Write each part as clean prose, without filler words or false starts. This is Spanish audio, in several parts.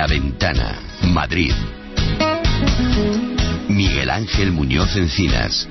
La Ventana, Madrid. Miguel Ángel Muñoz Encinas.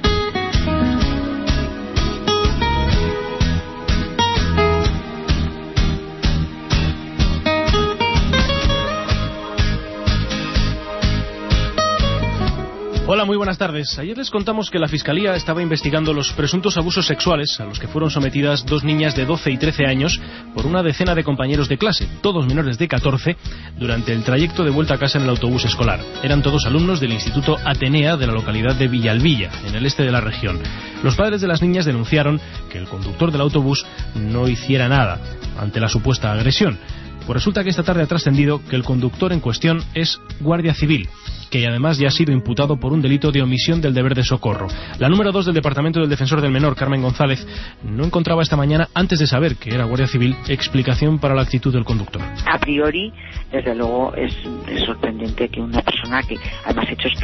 Hola, muy buenas tardes. Ayer les contamos que la Fiscalía estaba investigando los presuntos abusos sexuales a los que fueron sometidas dos niñas de 12 y 13 años por una decena de compañeros de clase, todos menores de 14, durante el trayecto de vuelta a casa en el autobús escolar. Eran todos alumnos del Instituto Atenea de la localidad de Villalbilla, en el este de la región. Los padres de las niñas denunciaron que el conductor del autobús no hiciera nada ante la supuesta agresión. Pues resulta que esta tarde ha trascendido que el conductor en cuestión es guardia civil, que además ya ha sido imputado por un delito de omisión del deber de socorro. La número 2 del Departamento del Defensor del Menor, Carmen González, no encontraba esta mañana, antes de saber que era guardia civil, explicación para la actitud del conductor. A priori, desde luego, es sorprendente que una persona que, además, hechos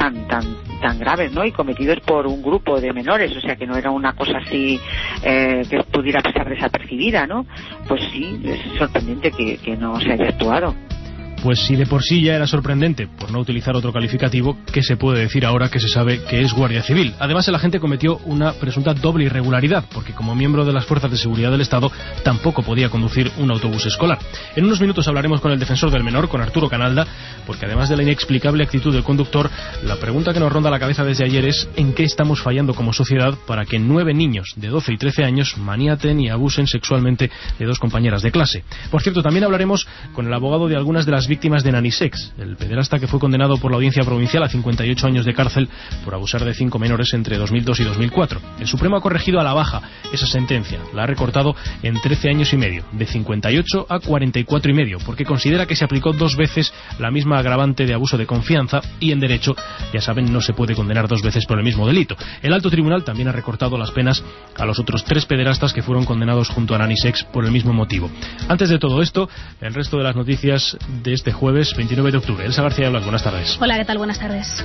tan graves, ¿no?, y cometidos por un grupo de menores, o sea, que no era una cosa así que pudiera pasar desapercibida, ¿no? Pues sí, es sorprendente que no se haya actuado. Pues si de por sí ya era sorprendente, por no utilizar otro calificativo, ¿qué se puede decir ahora que se sabe que es guardia civil? Además, el agente cometió una presunta doble irregularidad, porque como miembro de las fuerzas de seguridad del Estado tampoco podía conducir un autobús escolar. En unos minutos hablaremos con el defensor del menor, con Arturo Canalda, porque además de la inexplicable actitud del conductor, la pregunta que nos ronda la cabeza desde ayer es ¿en qué estamos fallando como sociedad para que 9 niños de 12 y 13 años maniaten y abusen sexualmente de dos compañeras de clase? Por cierto, también hablaremos con el abogado de algunas de las víctimas de Nanisex, el pederasta que fue condenado por la Audiencia Provincial a 58 años de cárcel por abusar de 5 menores entre 2002 y 2004. El Supremo ha corregido a la baja esa sentencia, la ha recortado en 13 años y medio, de 58 a 44 y medio, porque considera que se aplicó 2 veces la misma agravante de abuso de confianza y en derecho, ya saben, no se puede condenar 2 veces por el mismo delito. El Alto Tribunal también ha recortado las penas a los otros 3 pederastas que fueron condenados junto a Nanisex por el mismo motivo. Antes de todo esto, el resto de las noticias de este jueves 29 de octubre. Elsa García Blas, buenas tardes. Hola, ¿qué tal? Buenas tardes.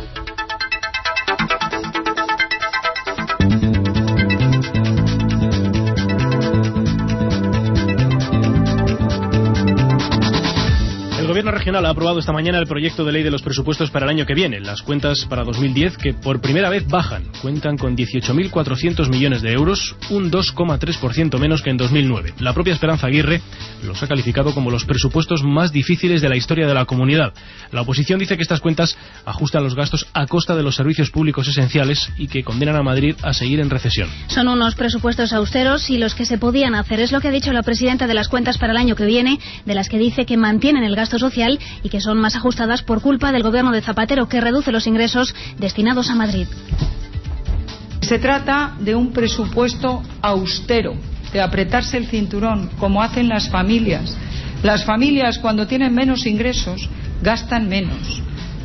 El Gobierno regional ha aprobado esta mañana el proyecto de ley de los presupuestos para el año que viene. Las cuentas para 2010, que por primera vez bajan, cuentan con 18.400 millones de euros, un 2,3% menos que en 2009. La propia Esperanza Aguirre los ha calificado como los presupuestos más difíciles de la historia de la comunidad. La oposición dice que estas cuentas ajustan los gastos a costa de los servicios públicos esenciales y que condenan a Madrid a seguir en recesión. Son unos presupuestos austeros y los que se podían hacer. Es lo que ha dicho la presidenta de las cuentas para el año que viene, de las que dice que mantienen el gasto social y que son más ajustadas por culpa del gobierno de Zapatero, que reduce los ingresos destinados a Madrid. Se trata de un presupuesto austero, de apretarse el cinturón, como hacen las familias. Las familias, cuando tienen menos ingresos, gastan menos.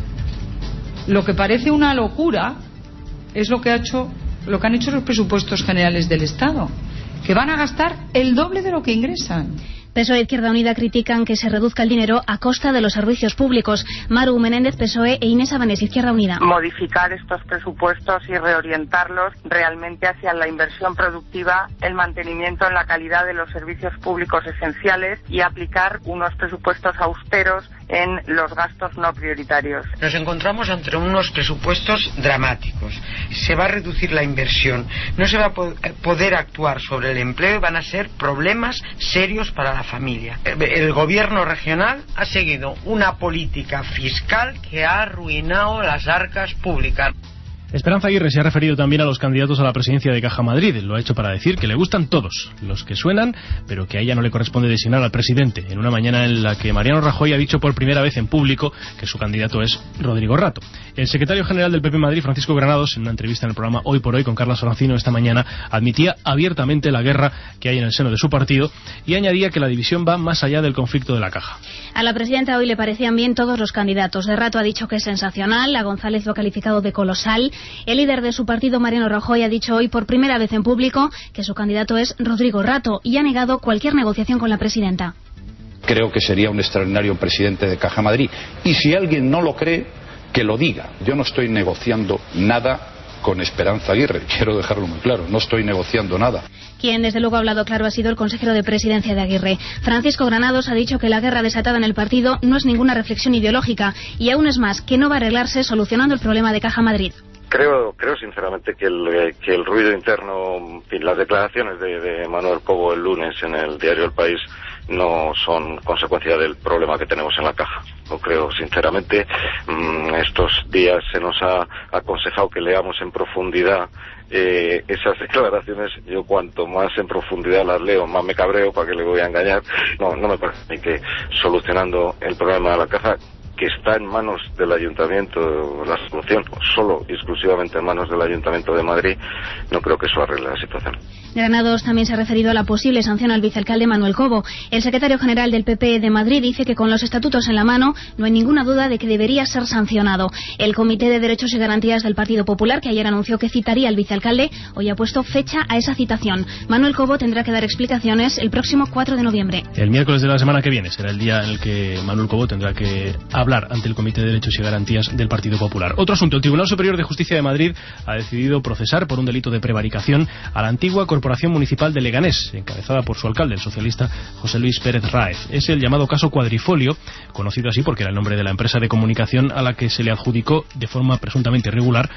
Lo que parece una locura es lo que han hecho los presupuestos generales del Estado, que van a gastar el doble de lo que ingresan. PSOE e Izquierda Unida critican que se reduzca el dinero a costa de los servicios públicos. Maru Menéndez, PSOE, e Inés Abanés, Izquierda Unida. Modificar estos presupuestos y reorientarlos realmente hacia la inversión productiva, el mantenimiento en la calidad de los servicios públicos esenciales y aplicar unos presupuestos austeros en los gastos no prioritarios. Nos encontramos ante unos presupuestos dramáticos. Se va a reducir la inversión, no se va a poder actuar sobre el empleo y van a ser problemas serios para la familia. El gobierno regional ha seguido una política fiscal que ha arruinado las arcas públicas. Esperanza Aguirre se ha referido también a los candidatos a la presidencia de Caja Madrid. Lo ha hecho para decir que le gustan todos, los que suenan, pero que a ella no le corresponde designar al presidente, en una mañana en la que Mariano Rajoy ha dicho por primera vez en público que su candidato es Rodrigo Rato. El secretario general del PP Madrid, Francisco Granados, en una entrevista en el programa Hoy por Hoy con Carlos Francino esta mañana, admitía abiertamente la guerra que hay en el seno de su partido y añadía que la división va más allá del conflicto de la Caja. A la presidenta hoy le parecían bien todos los candidatos. De Rato ha dicho que es sensacional, a González lo ha calificado de colosal. El líder de su partido, Mariano Rajoy, ha dicho hoy por primera vez en público que su candidato es Rodrigo Rato y ha negado cualquier negociación con la presidenta. Creo que sería un extraordinario presidente de Caja Madrid. Y si alguien no lo cree, que lo diga. Yo no estoy negociando nada con Esperanza Aguirre. Quiero dejarlo muy claro, no estoy negociando nada. Quien desde luego ha hablado claro ha sido el consejero de presidencia de Aguirre. Francisco Granados ha dicho que la guerra desatada en el partido no es ninguna reflexión ideológica y aún es más, que no va a arreglarse solucionando el problema de Caja Madrid. Creo sinceramente que el ruido interno, en fin, las declaraciones de Manuel Cobo el lunes en el diario El País no son consecuencia del problema que tenemos en la Caja. Lo creo sinceramente. Estos días se nos ha aconsejado que leamos en profundidad esas declaraciones. Yo cuanto más en profundidad las leo, más me cabreo, para que le voy a engañar. No me parece ni que solucionando el problema de la Caja, que está en manos del Ayuntamiento, la solución solo y exclusivamente en manos del Ayuntamiento de Madrid, no creo que eso arregle la situación. Granados también se ha referido a la posible sanción al vicealcalde Manuel Cobo. El secretario general del PP de Madrid dice que con los estatutos en la mano no hay ninguna duda de que debería ser sancionado. El Comité de Derechos y Garantías del Partido Popular, que ayer anunció que citaría al vicealcalde, hoy ha puesto fecha a esa citación. Manuel Cobo tendrá que dar explicaciones el próximo 4 de noviembre. El miércoles de la semana que viene será el día en el que Manuel Cobo tendrá que hablar ante el Comité de Derechos y Garantías del Partido Popular. Otro asunto, el Tribunal Superior de Justicia de Madrid ha decidido procesar por un delito de prevaricación a la antigua Corporación Municipal de Leganés, encabezada por su alcalde, el socialista José Luis Pérez Ráez. Es el llamado caso Cuadrifolio, conocido así porque era el nombre de la empresa de comunicación a la que se le adjudicó de forma presuntamente irregular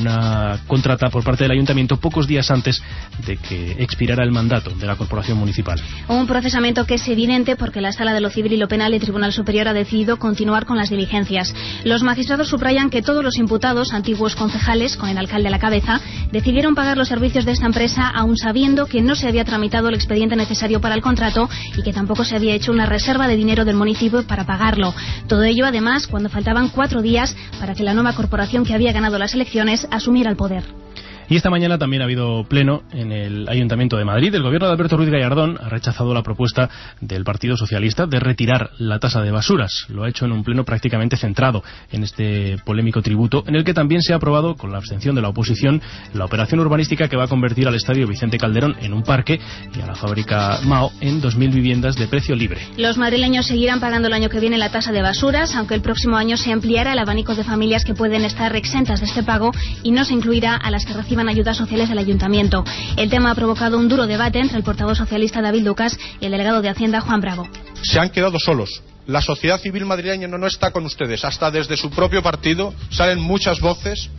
una contrata por parte del ayuntamiento pocos días antes de que expirara el mandato de la Corporación Municipal. Un procesamiento que es evidente porque la Sala de lo Civil y lo Penal del Tribunal Superior ha decidido continuar con las diligencias. Los magistrados subrayan que todos los imputados, antiguos concejales, con el alcalde a la cabeza, decidieron pagar los servicios de esta empresa aun sabiendo que no se había tramitado el expediente necesario para el contrato y que tampoco se había hecho una reserva de dinero del municipio para pagarlo. Todo ello, además, cuando faltaban 4 días para que la nueva corporación que había ganado las elecciones asumiera el poder. Y esta mañana también ha habido pleno en el Ayuntamiento de Madrid. El gobierno de Alberto Ruiz Gallardón ha rechazado la propuesta del Partido Socialista de retirar la tasa de basuras. Lo ha hecho en un pleno prácticamente centrado en este polémico tributo, en el que también se ha aprobado, con la abstención de la oposición, la operación urbanística que va a convertir al Estadio Vicente Calderón en un parque y a la fábrica Mao en 2.000 viviendas de precio libre. Los madrileños seguirán pagando el año que viene la tasa de basuras, aunque el próximo año se ampliará el abanico de familias que pueden estar exentas de este pago y no se incluirá a las que reciban ayudas sociales del ayuntamiento. El tema ha provocado un duro debate entre el portavoz socialista David Lucas y el delegado de Hacienda Juan Bravo. Se han quedado solos. La sociedad civil madrileña no está con ustedes. Hasta desde su propio partido salen muchas voces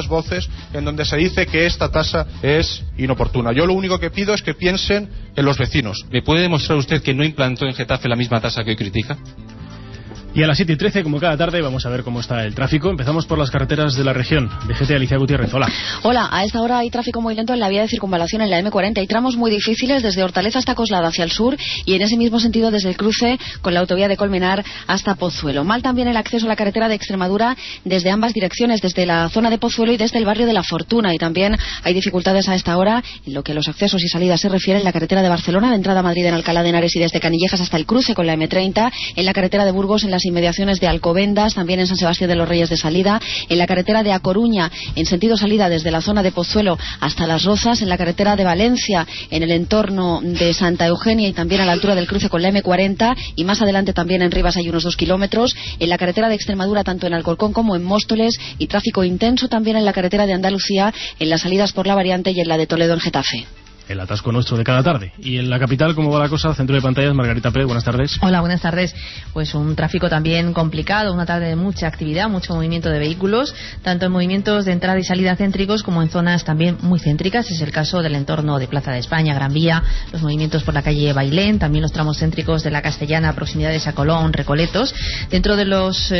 en donde se dice que esta tasa es inoportuna. Yo lo único que pido es que piensen en los vecinos. ¿Me puede demostrar usted que no implantó en Getafe la misma tasa que hoy critica? Y a las 7:13, como cada tarde, vamos a ver cómo está el tráfico. Empezamos por las carreteras de la región. DGT, Alicia Gutiérrez, hola. Hola, a esta hora hay tráfico muy lento en la vía de circunvalación en la M40. Hay tramos muy difíciles desde Hortaleza hasta Coslada hacia el sur y en ese mismo sentido desde el cruce con la autovía de Colmenar hasta Pozuelo. Mal también el acceso a la carretera de Extremadura desde ambas direcciones, desde la zona de Pozuelo y desde el barrio de La Fortuna. Y también hay dificultades a esta hora en lo que a los accesos y salidas se refiere en la carretera de Barcelona, de entrada a Madrid en Alcalá de Henares y desde Canillejas hasta el cruce con la M30, en la carretera de Burgos en las inmediaciones de Alcobendas, también en San Sebastián de los Reyes de salida, en la carretera de A Coruña en sentido salida desde la zona de Pozuelo hasta Las Rozas, en la carretera de Valencia en el entorno de Santa Eugenia y también a la altura del cruce con la M40 y más adelante también en Rivas hay unos 2 kilómetros, en la carretera de Extremadura tanto en Alcorcón como en Móstoles y tráfico intenso también en la carretera de Andalucía en las salidas por la variante y en la de Toledo en Getafe. El atasco nuestro de cada tarde. Y en la capital, ¿cómo va la cosa? Centro de pantallas, Margarita Pérez, buenas tardes. Hola, buenas tardes. Pues un tráfico también complicado, una tarde de mucha actividad, mucho movimiento de vehículos, tanto en movimientos de entrada y salida céntricos como en zonas también muy céntricas. Es el caso del entorno de Plaza de España, Gran Vía, los movimientos por la calle Bailén, también los tramos céntricos de la Castellana, proximidades a Colón, Recoletos. Dentro de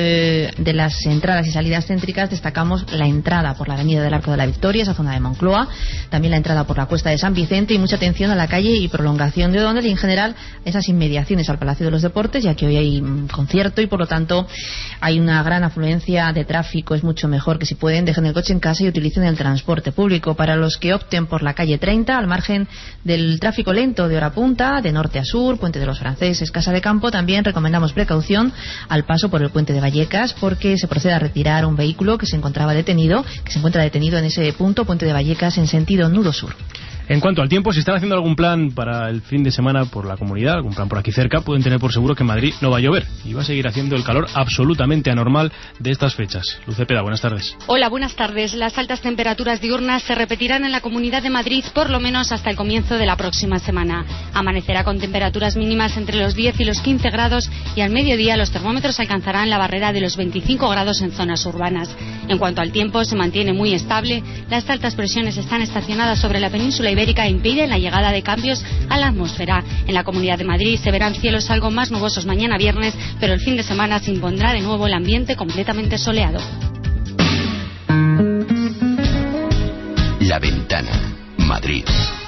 de las entradas y salidas céntricas destacamos la entrada por la avenida del Arco de la Victoria, esa zona de Moncloa, también la entrada por la Cuesta de San Vicente y mucha atención a la calle y prolongación de O'Donnell y en general esas inmediaciones al Palacio de los Deportes, ya que hoy hay un concierto y por lo tanto hay una gran afluencia de tráfico. Es mucho mejor que si pueden dejen el coche en casa y utilicen el transporte público. Para los que opten por la calle 30, al margen del tráfico lento de hora punta, de norte a sur, Puente de los Franceses, Casa de Campo, también recomendamos precaución al paso por el Puente de Vallecas porque se procede a retirar un vehículo que se encuentra detenido en ese punto, Puente de Vallecas, en sentido nudo sur. En cuanto al tiempo, si están haciendo algún plan para el fin de semana por la comunidad, algún plan por aquí cerca, pueden tener por seguro que en Madrid no va a llover y va a seguir haciendo el calor absolutamente anormal de estas fechas. Luz Cepeda, buenas tardes. Hola, buenas tardes. Las altas temperaturas diurnas se repetirán en la Comunidad de Madrid por lo menos hasta el comienzo de la próxima semana. Amanecerá con temperaturas mínimas entre los 10 y los 15 grados y al mediodía los termómetros alcanzarán la barrera de los 25 grados en zonas urbanas. En cuanto al tiempo, se mantiene muy estable. Las altas presiones están estacionadas sobre la península ibérica e impiden la llegada de cambios a la atmósfera. En la Comunidad de Madrid se verán cielos algo más nubosos mañana viernes, pero el fin de semana se impondrá de nuevo el ambiente completamente soleado. La Ventana, Madrid.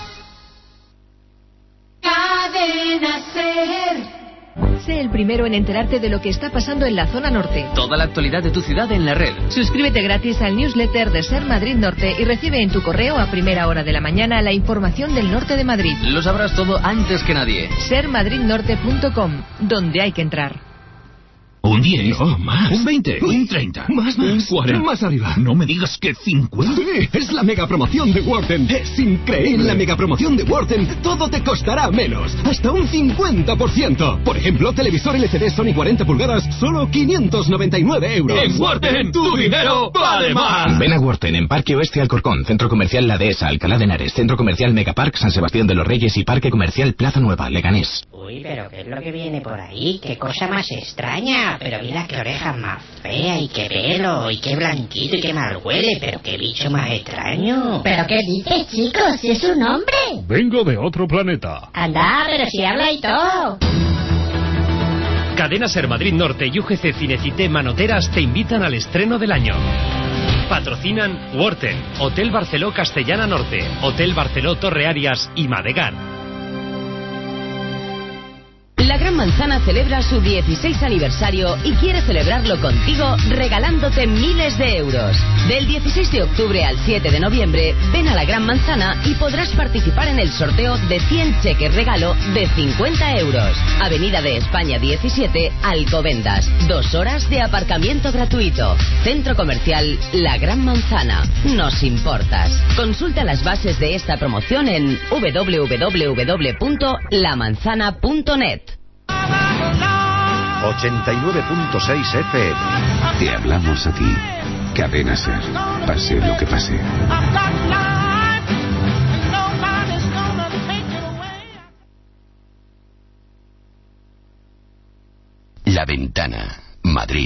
Cadena Ser. Sé el primero en enterarte de lo que está pasando en la zona norte. Toda la actualidad de tu ciudad en la red. Suscríbete gratis al newsletter de Ser Madrid Norte y recibe en tu correo a primera hora de la mañana la información del norte de Madrid. Lo sabrás todo antes que nadie. sermadridnorte.com, donde hay que entrar. Un 10, no, más. Un 20, un 30, más. Un 40, más arriba. No me digas que 50. Sí, es la mega promoción de Worten. Es increíble. En la mega promoción de Worten todo te costará menos. Hasta un 50%. Por ejemplo, televisor LCD Sony 40 pulgadas, solo 599 euros. En Worten, tu dinero vale más. Ven a Worten en Parque Oeste Alcorcón, Centro Comercial La Dehesa, Alcalá de Henares, Centro Comercial Megapark San Sebastián de los Reyes y Parque Comercial Plaza Nueva, Leganés. Uy, pero ¿qué es lo que viene por ahí? ¡Qué cosa más extraña! Pero mira qué oreja más fea y qué pelo y qué blanquito y qué mal huele, pero qué bicho más extraño. ¿Pero qué dices, chicos? ¿Si es un hombre? Vengo de otro planeta. Anda, pero si habla y todo. Cadena Ser Madrid Norte y UGC Cinecité Manoteras te invitan al estreno del año. Patrocinan Worten, Hotel Barceló Castellana Norte, Hotel Barceló Torre Arias y Madegar. La Gran Manzana celebra su 16 aniversario y quiere celebrarlo contigo regalándote miles de euros. Del 16 de octubre al 7 de noviembre, ven a la Gran Manzana y podrás participar en el sorteo de 100 cheques regalo de 50 euros. Avenida de España 17, Alcobendas. 2 horas de aparcamiento gratuito. Centro Comercial La Gran Manzana. Nos importas. Consulta las bases de esta promoción en www.lamanzana.net. 89.6 FM. Te hablamos a ti. Cadena Ser. Pase lo que pase. La Ventana, Madrid.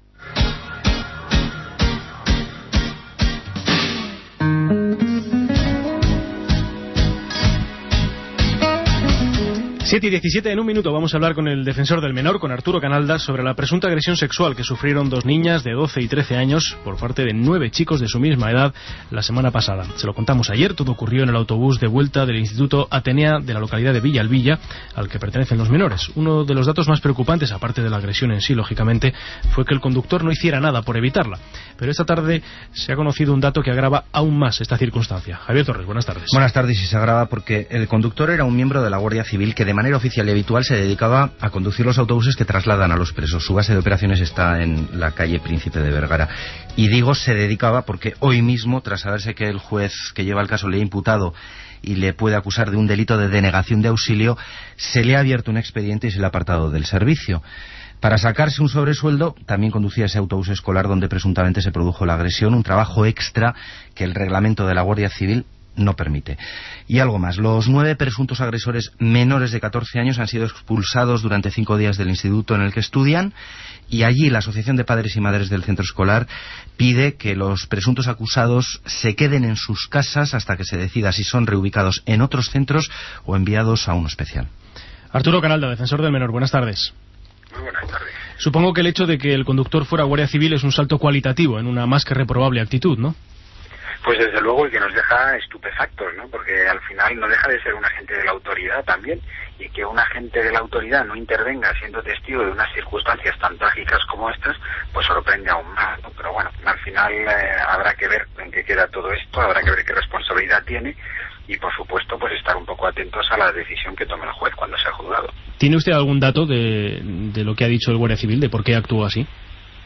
Siete y 17 en un minuto vamos a hablar con el defensor del menor, con Arturo Canalda, sobre la presunta agresión sexual que sufrieron 2 niñas de 12 y 13 años por parte de 9 chicos de su misma edad la semana pasada. Se lo contamos ayer, todo ocurrió en el autobús de vuelta del Instituto Atenea de la localidad de Villalbilla, al que pertenecen los menores. Uno de los datos más preocupantes, aparte de la agresión en sí, lógicamente, fue que el conductor no hiciera nada por evitarla. Pero esta tarde se ha conocido un dato que agrava aún más esta circunstancia. Javier Torres, buenas tardes. Buenas tardes, y se agrava porque el conductor era un miembro de la Guardia Civil que de manera oficial y habitual se dedicaba a conducir los autobuses que trasladan a los presos. Su base de operaciones está en la calle Príncipe de Vergara. Y digo se dedicaba porque hoy mismo, tras saberse que el juez que lleva el caso le ha imputado y le puede acusar de un delito de denegación de auxilio, se le ha abierto un expediente y se le ha apartado del servicio. Para sacarse un sobresueldo, también conducía ese autobús escolar donde presuntamente se produjo la agresión, un trabajo extra que el reglamento de la Guardia Civil no permite. Y algo más, los 9 presuntos agresores menores de 14 años han sido expulsados durante 5 días del instituto en el que estudian, y allí la Asociación de Padres y Madres del Centro Escolar pide que los presuntos acusados se queden en sus casas hasta que se decida si son reubicados en otros centros o enviados a uno especial. Arturo Canalda, defensor del menor, buenas tardes. Muy buenas tardes. Supongo que el hecho de que el conductor fuera Guardia Civil es un salto cualitativo en una más que reprobable actitud, ¿no? Pues desde luego, y que nos deja estupefactos, ¿no? Porque al final no deja de ser un agente de la autoridad también, y que un agente de la autoridad no intervenga siendo testigo de unas circunstancias tan trágicas como estas, pues sorprende aún más, ¿no? Pero bueno, al final habrá que ver en qué queda todo esto, habrá que ver qué responsabilidad tiene, y por supuesto pues estar un poco atentos a la decisión que tome el juez cuando sea juzgado. ¿Tiene usted algún dato de lo que ha dicho el Guardia Civil, de por qué actuó así?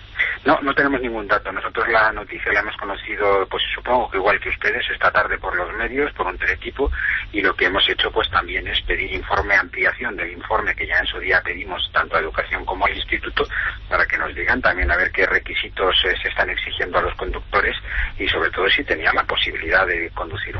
No tenemos ningún dato. Nosotros la noticia la hemos conocido, pues supongo que igual que ustedes, esta tarde por los medios, por un teletipo, y lo que hemos hecho pues también es pedir ampliación del informe que ya en su día pedimos tanto a Educación como al Instituto, para que nos digan también a ver qué requisitos se están exigiendo a los conductores y sobre todo si tenían la posibilidad de conducir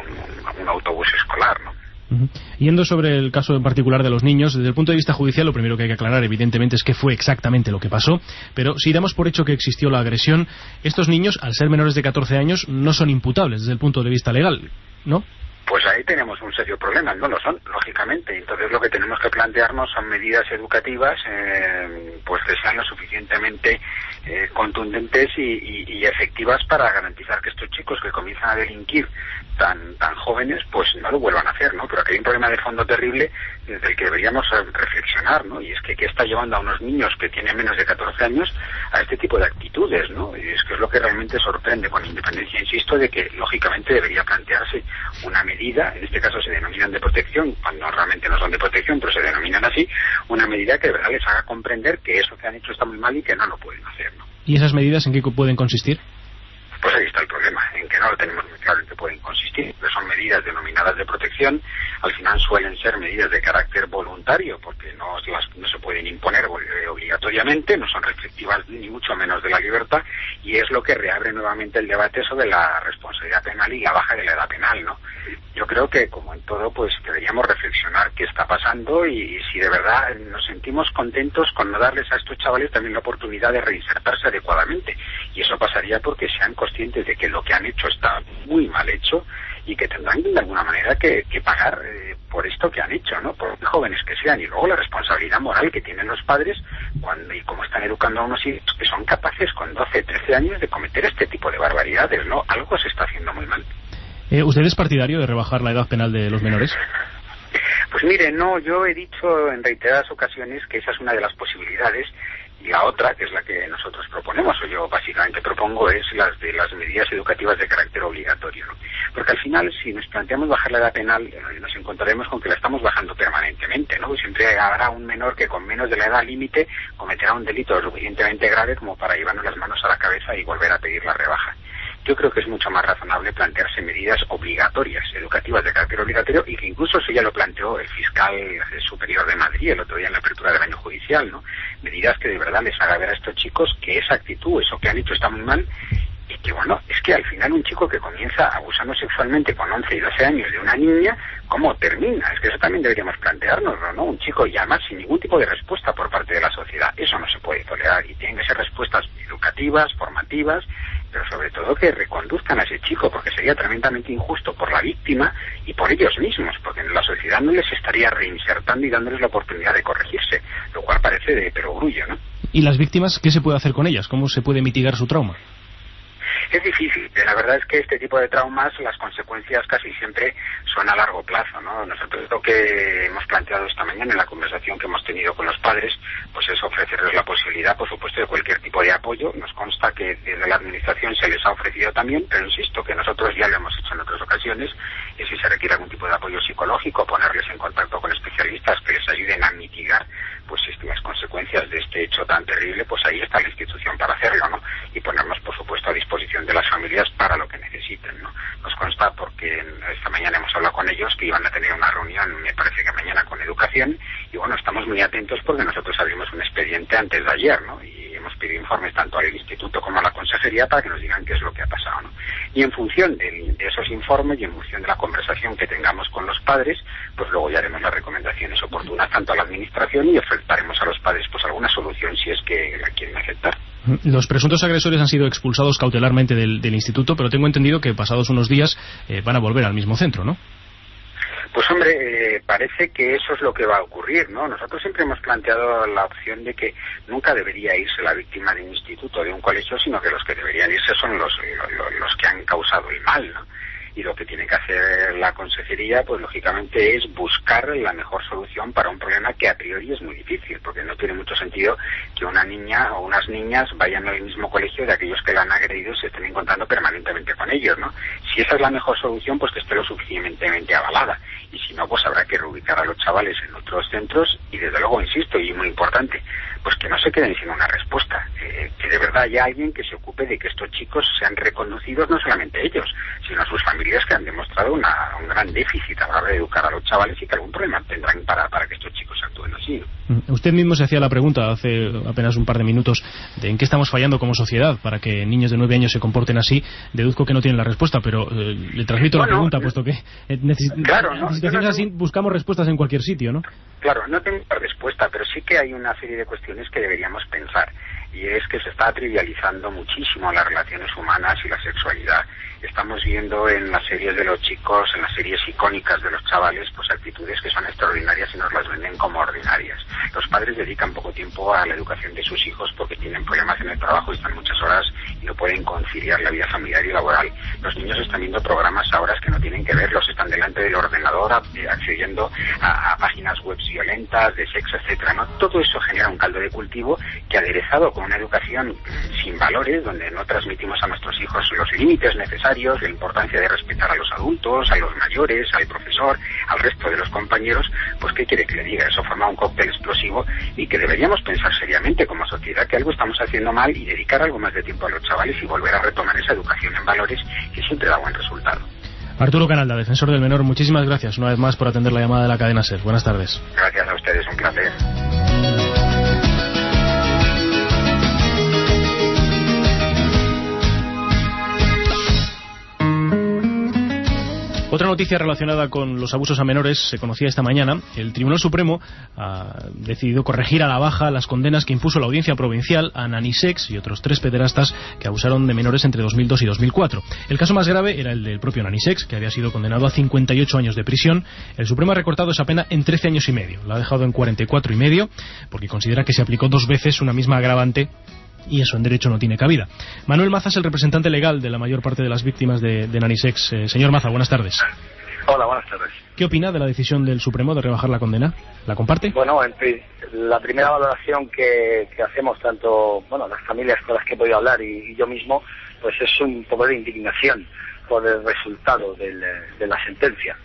un autobús escolar, ¿no? Yendo sobre el caso en particular de los niños, desde el punto de vista judicial, lo primero que hay que aclarar, evidentemente, es qué fue exactamente lo que pasó, pero si damos por hecho que existió la agresión, estos niños, al ser menores de 14 años, no son imputables desde el punto de vista legal, ¿no? Pues ahí tenemos un serio problema, no lo son, lógicamente. Entonces lo que tenemos que plantearnos son medidas educativas pues que sean lo suficientemente contundentes y efectivas para garantizar que estos chicos que comienzan a delinquir tan jóvenes, pues no lo vuelvan a hacer, ¿no? Pero aquí hay un problema de fondo terrible desde el que deberíamos reflexionar, ¿no? Y es que ¿qué está llevando a unos niños que tienen menos de 14 años a este tipo de actitudes, ¿no? Y es que es lo que realmente sorprende, con independencia, insisto, de que lógicamente debería plantearse una medida, en este caso se denominan de protección, cuando realmente no son de protección, pero se denominan así, una medida que de verdad les haga comprender que eso que han hecho está muy mal y que no lo pueden hacer, ¿no? ¿Y esas medidas en qué pueden consistir? Pues ahí está el problema, en que no lo tenemos muy claro en qué pueden consistir, que son medidas denominadas de protección, al final suelen ser medidas de carácter voluntario, porque no se pueden imponer obligatoriamente, no son restrictivas ni mucho menos de la libertad, y es lo que reabre nuevamente el debate sobre la responsabilidad penal y la baja de la edad penal, ¿no? Yo creo que, como en todo, pues deberíamos reflexionar qué está pasando y si de verdad nos sentimos contentos con no darles a estos chavales también la oportunidad de reinsertarse adecuadamente, y eso pasaría porque sean conscientes de que lo que han hecho está muy mal hecho y que tendrán de alguna manera que pagar por esto que han hecho, ¿no? Por muy jóvenes que sean, y luego la responsabilidad moral que tienen los padres y cómo están educando a unos hijos que son capaces con 12, 13 años de cometer este tipo de barbaridades, ¿no? Algo se está haciendo muy mal. ¿Usted es partidario de rebajar la edad penal de los menores? Pues mire, no, yo he dicho en reiteradas ocasiones que esa es una de las posibilidades, y la otra, que es la que nosotros proponemos, o yo básicamente propongo, es las de las medidas educativas de carácter obligatorio, ¿no? Porque al final, si nos planteamos bajar la edad penal, nos encontraremos con que la estamos bajando permanentemente, ¿no? Siempre habrá un menor que con menos de la edad límite cometerá un delito lo suficientemente grave como para llevarnos las manos a la cabeza y volver a pedir la rebaja. Yo creo que es mucho más razonable plantearse medidas obligatorias, educativas de carácter obligatorio, y que incluso eso ya lo planteó el fiscal superior de Madrid el otro día en la apertura del año judicial, ¿no? Medidas que de verdad les haga ver a estos chicos que esa actitud, eso que han hecho está muy mal, y que bueno, es que al final un chico que comienza abusando sexualmente con 11 y 12 años de una niña, ¿cómo termina? Es que eso también deberíamos planteárnoslo, ¿no? Un chico, y además sin ningún tipo de respuesta por parte de la sociedad, eso no se puede tolerar, y tienen que ser respuestas educativas, formativas, pero sobre todo que reconduzcan a ese chico, porque sería tremendamente injusto por la víctima y por ellos mismos, porque la sociedad no les estaría reinsertando y dándoles la oportunidad de corregirse, lo cual parece de perogrullo, ¿no? ¿Y las víctimas, qué se puede hacer con ellas? ¿Cómo se puede mitigar su trauma? Es difícil, la verdad es que este tipo de traumas, las consecuencias casi siempre son a largo plazo, ¿no? Nosotros lo que hemos planteado esta mañana en la conversación que hemos tenido con los padres, pues es ofrecerles la posibilidad, por supuesto, de cualquier tipo de apoyo. Nos consta que desde la administración se les ha ofrecido también, pero insisto que nosotros ya lo hemos hecho en otras ocasiones, y si se requiere algún tipo de apoyo psicológico, ponerles en contacto con especialistas que les ayuden a mitigar pues las consecuencias de este hecho tan terrible, pues ahí está la institución para hacerlo, ¿no? Y ponernos, por supuesto, a disposición de las familias para lo que necesiten, ¿no? Nos consta porque esta mañana hemos hablado con ellos que iban a tener una reunión, me parece que mañana, con Educación, y bueno, estamos muy atentos porque nosotros abrimos un expediente antes de ayer, ¿no? Y hemos pedido informes tanto al instituto como a la consejería para que nos digan qué es lo que ha pasado, ¿no? Y en función de esos informes y en función de la conversación que tengamos con los padres, pues luego ya haremos las recomendaciones oportunas tanto a la administración y ofertaremos a los padres pues alguna solución si es que la quieren aceptar. Los presuntos agresores han sido expulsados cautelarmente del instituto, pero tengo entendido que pasados unos días van a volver al mismo centro, ¿no? Pues hombre, parece que eso es lo que va a ocurrir, ¿no? Nosotros siempre hemos planteado la opción de que nunca debería irse la víctima de un instituto, de un colegio, sino que los que deberían irse son los que han causado el mal, ¿no? Y lo que tiene que hacer la consejería, pues lógicamente es buscar la mejor solución para un problema que a priori es muy difícil, porque no tiene mucho sentido que una niña o unas niñas vayan al mismo colegio de aquellos que la han agredido y se estén encontrando permanentemente con ellos, ¿no? Si esa es la mejor solución, pues que esté lo suficientemente avalada, y si no, pues habrá que reubicar a los chavales en otros centros, y desde luego, insisto, y muy importante, pues que no se queden sin una respuesta, que de verdad haya alguien que se ocupe de que estos chicos sean reconducidos, no solamente ellos, sino a sus familias, que han demostrado un gran déficit a la hora de educar a los chavales y que algún problema tendrán para que estos chicos actúen así. Usted mismo se hacía la pregunta hace apenas un par de minutos de en qué estamos fallando como sociedad para que niños de 9 años se comporten así. Deduzco que no tienen la respuesta, pero le transmito la pregunta, puesto que en situaciones así buscamos respuestas en cualquier sitio, ¿no? Claro, no tengo la respuesta, pero sí que hay una serie de cuestiones que deberíamos pensar, y es que se está trivializando muchísimo las relaciones humanas y la sexualidad. Estamos viendo en las series de los chicos, en las series icónicas de los chavales, pues actitudes que son extraordinarias y nos las venden como ordinarias. Los padres dedican poco tiempo a la educación de sus hijos porque tienen problemas en el trabajo y están muchas horas y no pueden conciliar la vida familiar y laboral. Los niños están viendo programas a horas que no tienen que verlos, están delante del ordenador accediendo a páginas web violentas, de sexo, etcétera, ¿no? Todo eso genera un caldo de cultivo que, aderezado con una educación sin valores, donde no transmitimos a nuestros hijos los límites necesarios, la importancia de respetar a los adultos, a los mayores, al profesor, al resto de los compañeros, pues ¿qué quiere que le diga? Eso forma un cóctel explosivo y que deberíamos pensar seriamente como sociedad que algo estamos haciendo mal y dedicar algo más de tiempo a los chavales y volver a retomar esa educación en valores que siempre da buen resultado. Arturo Canalda, defensor del menor, muchísimas gracias una vez más por atender la llamada de la cadena SER. Buenas tardes. Gracias a ustedes, un placer. Otra noticia relacionada con los abusos a menores se conocía esta mañana. El Tribunal Supremo ha decidido corregir a la baja las condenas que impuso la Audiencia Provincial a Nanisex y otros 3 pederastas que abusaron de menores entre 2002 y 2004. El caso más grave era el del propio Nanisex, que había sido condenado a 58 años de prisión. El Supremo ha recortado esa pena en 13 años y medio. La ha dejado en 44 y medio, porque considera que se aplicó 2 veces una misma agravante, y eso en derecho no tiene cabida. Manuel Maza es el representante legal de la mayor parte de las víctimas de Nanisex. Señor Maza, buenas tardes. Hola, buenas tardes. ¿Qué opina de la decisión del Supremo de rebajar la condena? ¿La comparte? Bueno, la primera valoración que hacemos tanto las familias con las que he podido hablar y yo mismo, pues es un poco de indignación por el resultado de la sentencia.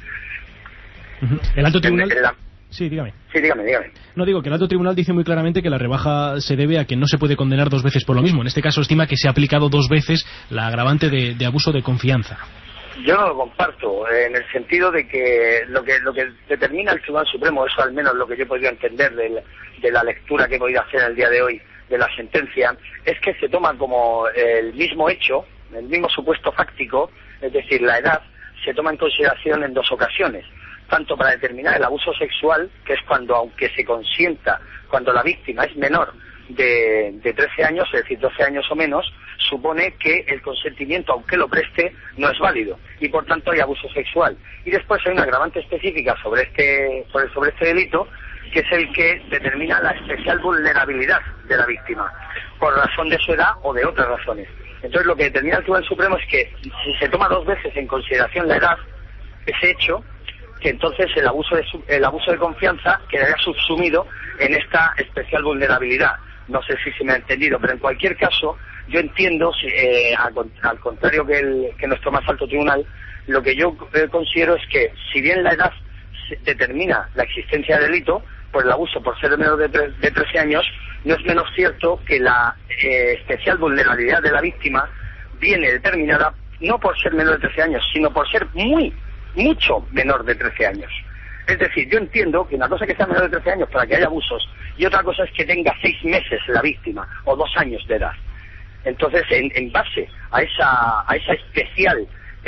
El alto tribunal... Sí, dígame. Sí, dígame. No, digo que el alto tribunal dice muy claramente que la rebaja se debe a que no se puede condenar 2 veces por lo mismo. En este caso estima que se ha aplicado 2 veces la agravante de abuso de confianza. Yo no lo comparto, en el sentido de que lo que determina el Tribunal Supremo, eso al menos lo que yo he podido entender de la lectura que he podido hacer el día de hoy de la sentencia, es que se toma como el mismo hecho, el mismo supuesto fáctico, es decir, la edad, se toma en consideración en 2 ocasiones. Tanto para determinar el abuso sexual, que es cuando, aunque se consienta, cuando la víctima es menor de 13 años, es decir, 12 años o menos, supone que el consentimiento, aunque lo preste, no es válido, y por tanto hay abuso sexual. Y después hay una agravante específica sobre este delito, que es el que determina la especial vulnerabilidad de la víctima, por razón de su edad o de otras razones. Entonces lo que determina el Tribunal Supremo es que si se toma 2 veces en consideración la edad, ese hecho, que entonces el abuso de confianza quedaría subsumido en esta especial vulnerabilidad. No sé si se me ha entendido, pero en cualquier caso, yo entiendo, al contrario que nuestro más alto tribunal, lo que yo considero es que, si bien la edad determina la existencia de delito, por el abuso por ser menor de 13 años, no es menos cierto que la especial vulnerabilidad de la víctima viene determinada no por ser menor de 13 años, sino por ser mucho menor de 13 años. Es decir, yo entiendo que una cosa es que sea menor de 13 años para que haya abusos, y otra cosa es que tenga 6 meses la víctima, o 2 años de edad. Entonces, en base a esa especial,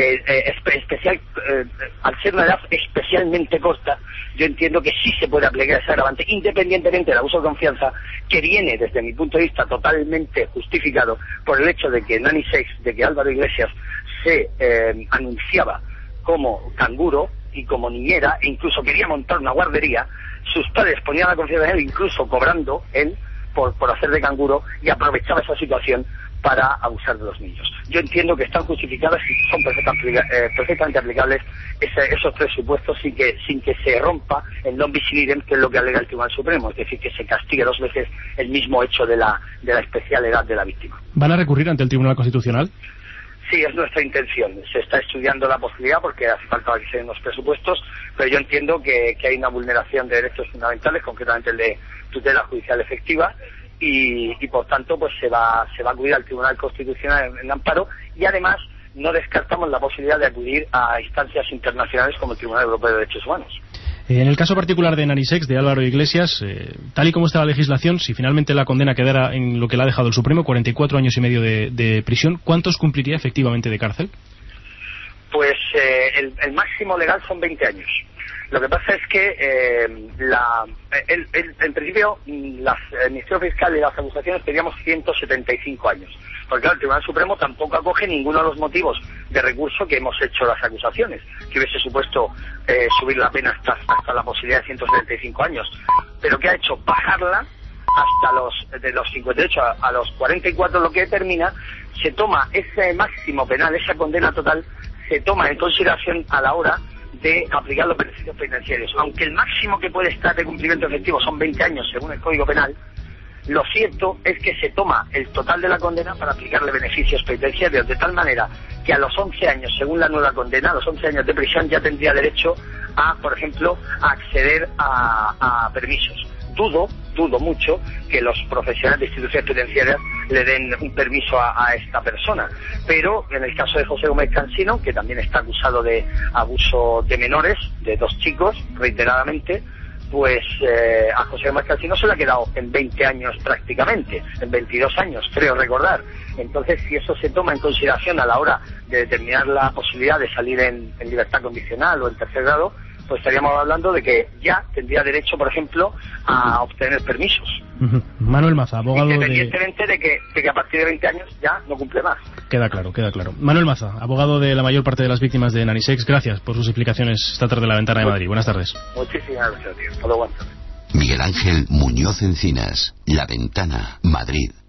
al ser una edad especialmente corta, yo entiendo que sí se puede aplicar ese agravante, independientemente del abuso de confianza, que viene, desde mi punto de vista, totalmente justificado por el hecho de que Nanisex, de que Álvaro Iglesias se anunciaba como canguro y como niñera, e incluso quería montar una guardería. Sus padres ponían la confianza en él, incluso cobrando él por hacer de canguro, y aprovechaba esa situación para abusar de los niños. Yo entiendo que están justificadas y son perfectamente aplicables esos 3 supuestos sin que se rompa el non bis in idem, que es lo que alega el Tribunal Supremo, es decir, que se castigue 2 veces el mismo hecho de la especial edad de la víctima. ¿Van a recurrir ante el Tribunal Constitucional? Sí, es nuestra intención. Se está estudiando la posibilidad porque hace falta que se den los presupuestos, pero yo entiendo que hay una vulneración de derechos fundamentales, concretamente el de tutela judicial efectiva, y por tanto pues se va a acudir al Tribunal Constitucional en amparo, y además no descartamos la posibilidad de acudir a instancias internacionales como el Tribunal Europeo de Derechos Humanos. En el caso particular de Narisex, de Álvaro Iglesias, tal y como está la legislación, si finalmente la condena quedara en lo que le ha dejado el Supremo, 44 años y medio de prisión, ¿cuántos cumpliría efectivamente de cárcel? Pues el máximo legal son 20 años. Lo que pasa es que en principio el Ministerio Fiscal y las acusaciones pedíamos 175 años. Porque claro, el Tribunal Supremo tampoco acoge ninguno de los motivos de recurso que hemos hecho las acusaciones, que hubiese supuesto subir la pena hasta la posibilidad de 175 años. Pero ¿qué ha hecho? Bajarla hasta de los 58 a los 44, lo que determina, se toma ese máximo penal, esa condena total, se toma en consideración a la hora de aplicar los beneficios penitenciarios. Aunque el máximo que puede estar de cumplimiento efectivo son 20 años según el Código Penal, lo cierto es que se toma el total de la condena para aplicarle beneficios penitenciarios, de tal manera que a los 11 años, según la nueva condena, a los 11 años de prisión ya tendría derecho a, por ejemplo, a acceder a permisos. Dudo mucho que los profesionales de instituciones penitenciarias le den un permiso a esta persona, pero en el caso de José Gómez Cansino, que también está acusado de abuso de menores, de 2 chicos, reiteradamente, pues a José Gómez Cansino se le ha quedado en 20 años prácticamente, en 22 años, creo recordar. Entonces, si eso se toma en consideración a la hora de determinar la posibilidad de salir en libertad condicional o en tercer grado, pues estaríamos hablando de que ya tendría derecho, por ejemplo, a obtener permisos. Manuel Maza, abogado independientemente de que a partir de 20 años ya no cumple más. Queda claro. Manuel Maza, abogado de la mayor parte de las víctimas de Narisex, gracias por sus explicaciones esta tarde en La Ventana de Madrid. Buenas tardes. Muchísimas gracias, tío. Hasta luego. Miguel Ángel Muñoz Encinas, La Ventana, Madrid.